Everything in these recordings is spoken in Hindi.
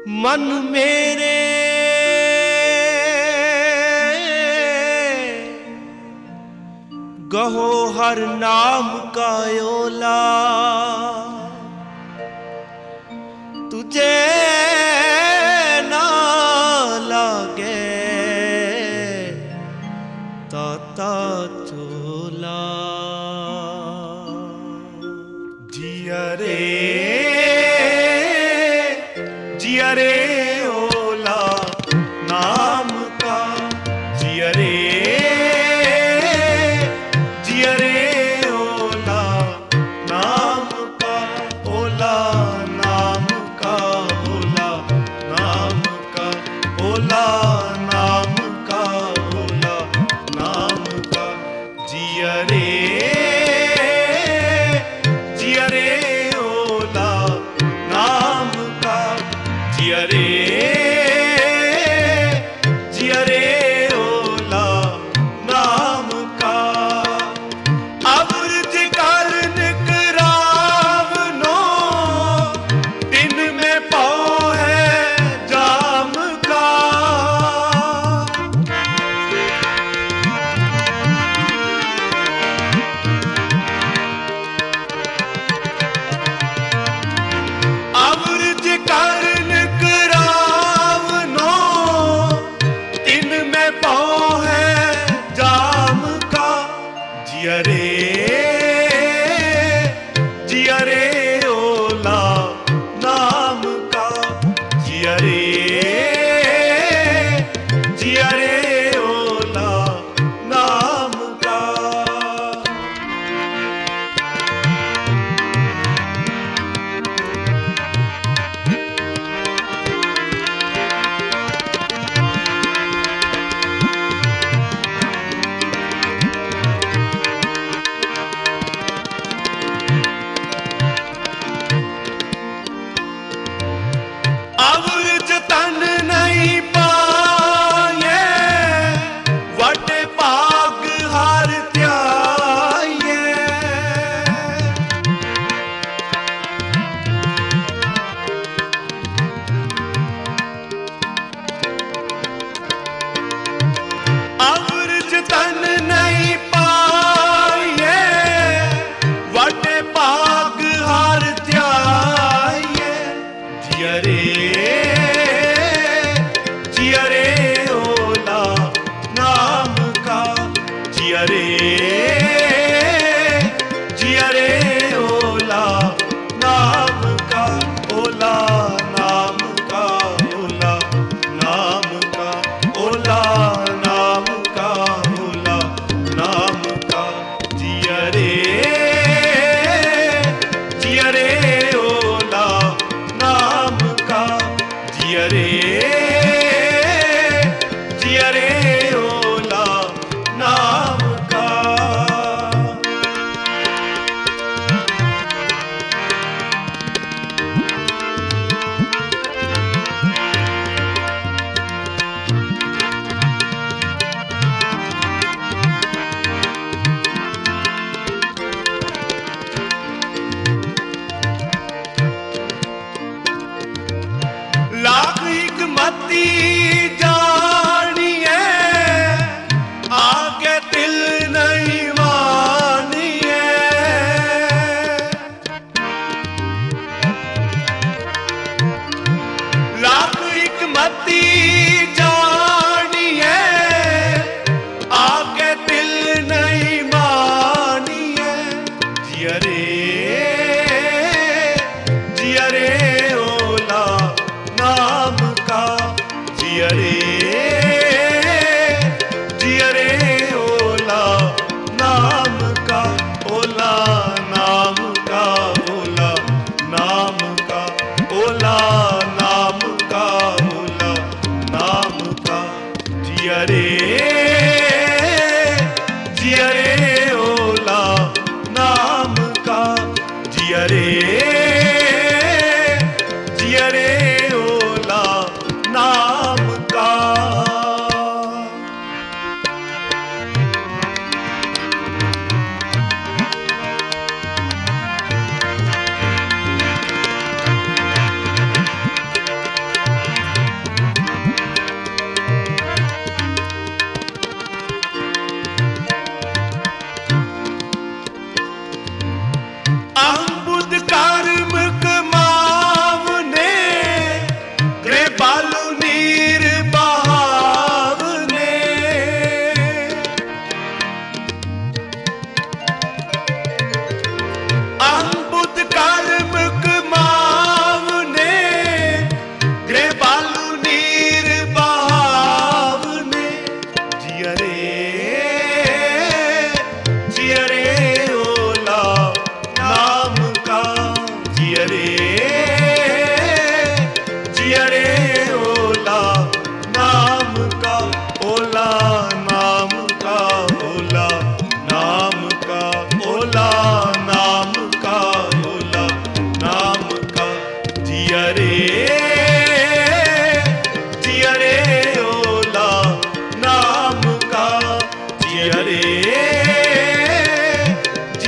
मन मेरे गहो हर नाम का ओला, तुझे ना लागे ताता चोला। जिया रे ओला नाम का, जिया रे ओला नाम का, ओला नाम का, ओला नाम का, ओला नाम का, ओला नाम का। जिया रे ओला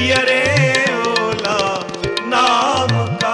जिया रे ओला नाम का।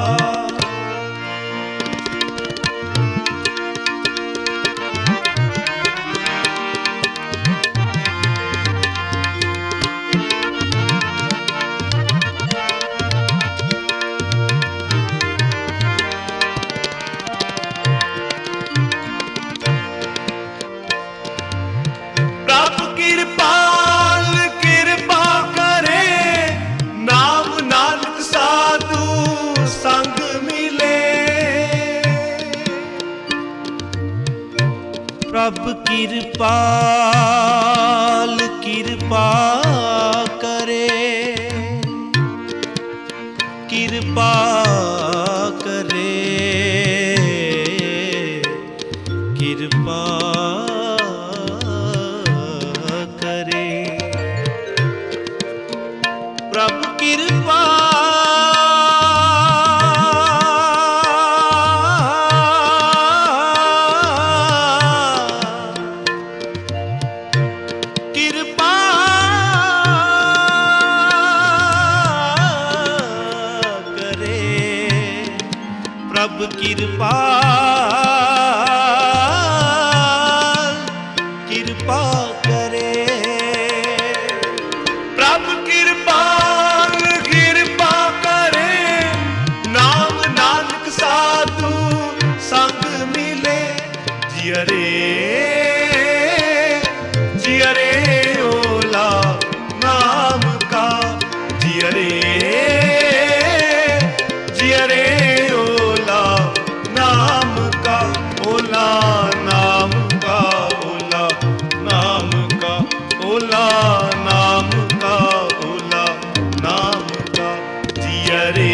प्रभु कृपाल कृपा करे, नाम नानक साधु संग मिले। प्रभु कृपाल कृपा करे, कृपा करे, कृपा करे। प्रभु कृपा कृपा करे। प्रभु कृपा कृपा करे। प्रभु कृपाल कृपा करे, नाम नानक साधु संग मिले। जिया रे ओला नाम का। जिया रे ओला नाम का। ओला नाम का, ओला नाम का, ओला नाम का, ओला नाम का। जिया रे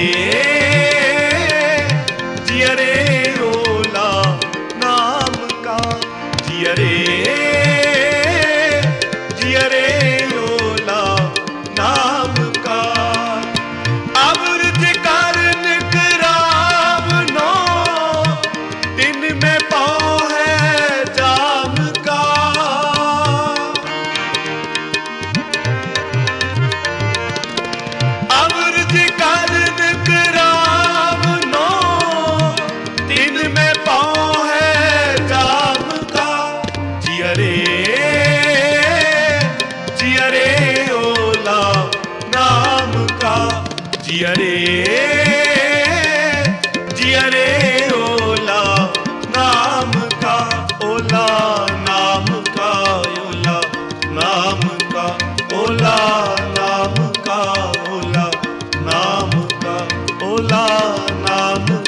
ओला नाम का। जिया रे ओला नाम का। अमृत कारण कराम नो, दिन में पाँव है जाम का। अमृत कारण कराम नो, दिन में पाँव है जाम का। जिया रे ओला नाम का। जिया रे ओला नाम का। ओला नाम का, ओला नाम का, ओला नाम का, ओला नाम का, ओला नाम